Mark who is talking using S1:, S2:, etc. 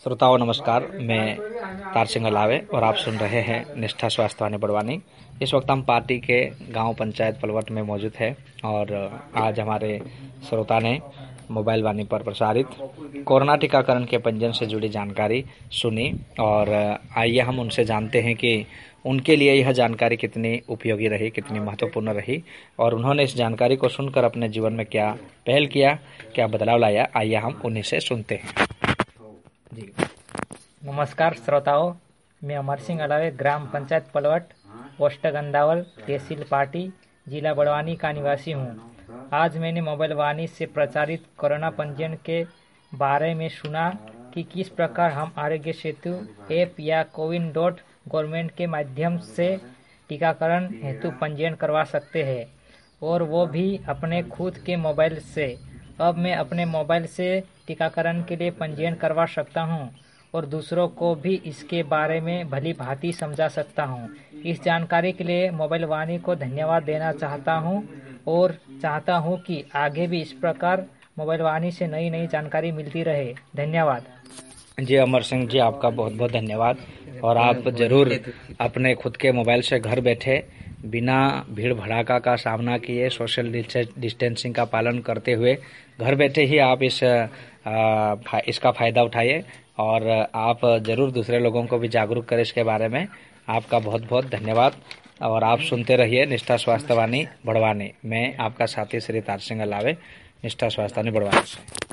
S1: श्रोताओं नमस्कार, मैं तार सिंह अलावे और आप सुन रहे हैं निष्ठा स्वास्थ्य वाणी बड़वानी। इस वक्त हम पार्टी के गांव पंचायत पलवट में मौजूद है और आज हमारे श्रोता ने मोबाइल वाणी पर प्रसारित कोरोना टीकाकरण के पंजीयन से जुड़ी जानकारी सुनी और आइए हम उनसे जानते हैं कि उनके लिए यह जानकारी कितनी उपयोगी रही, कितनी महत्वपूर्ण रही और उन्होंने इस जानकारी को सुनकर अपने जीवन में क्या पहल किया, क्या बदलाव लाया। आइए हम उन्हीं से सुनते हैं।
S2: जी नमस्कार श्रोताओं, मैं अमर सिंह अलावे ग्राम पंचायत पलवट, पोस्ट गंदावल, तहसील पाटी, जिला बड़वानी का निवासी हूँ। आज मैंने मोबाइल वाणी से प्रचारित कोरोना पंजीयन के बारे में सुना कि किस प्रकार हम आरोग्य सेतु ऐप या कोविन.गवर्नमेंट के माध्यम से टीकाकरण हेतु पंजीयन करवा सकते हैं और वो भी अपने खुद के मोबाइल से। अब मैं अपने मोबाइल से टीकाकरण के लिए पंजीयन करवा सकता हूं और दूसरों को भी इसके बारे में भली भांति समझा सकता हूं। इस जानकारी के लिए मोबाइल वाणी को धन्यवाद देना चाहता हूं और चाहता हूं कि आगे भी इस प्रकार मोबाइल वाणी से नई नई जानकारी मिलती रहे। धन्यवाद।
S1: जी अमर सिंह जी, आपका बहुत बहुत धन्यवाद। और आप जरूर अपने खुद के मोबाइल से घर बैठे बिना भीड़ भड़ाका का सामना किए, सोशल डिस्टेंसिंग का पालन करते हुए घर बैठे ही आप इसका फायदा उठाइए और आप जरूर दूसरे लोगों को भी जागरूक करें इसके बारे में। आपका बहुत बहुत धन्यवाद और आप सुनते रहिए निष्ठा स्वास्थ्य वाणी बड़वानी। मैं आपका साथी श्री तार सिंह अलावे, निष्ठा स्वास्थ्य वाणी बड़वानी से।